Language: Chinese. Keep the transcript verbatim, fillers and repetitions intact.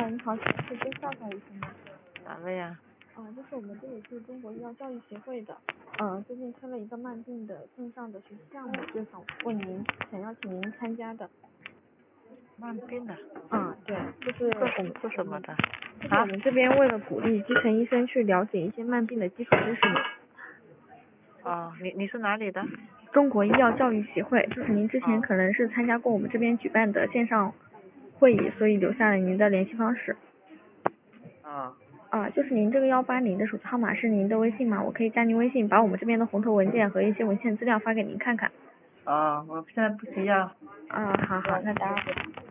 你好，可以跟介绍一下吗？ 哪位呀？ 啊、就是我们这里是中国医药教育协会的，呃，最近开了一个慢病的线上的学习项目，就想问您，想邀请您参加的。 慢病的， 啊、对，就是做我们做什么的？ 就是我们这边为了鼓励基层医生去了解一些慢病的基础知识嘛。 哦，你你是哪里的？ 中国医药教育协会，就是您之前哦可能是参加过我们这边举办的线上会议，所以留下了您的联系方式。 哦啊，就是您这个幺八零的手机号码是您的微信吗？我可以加您微信，把我们这边的红头文件和一些文献资料发给您看看。 哦，我现在不需要。 啊，好好，那打扰。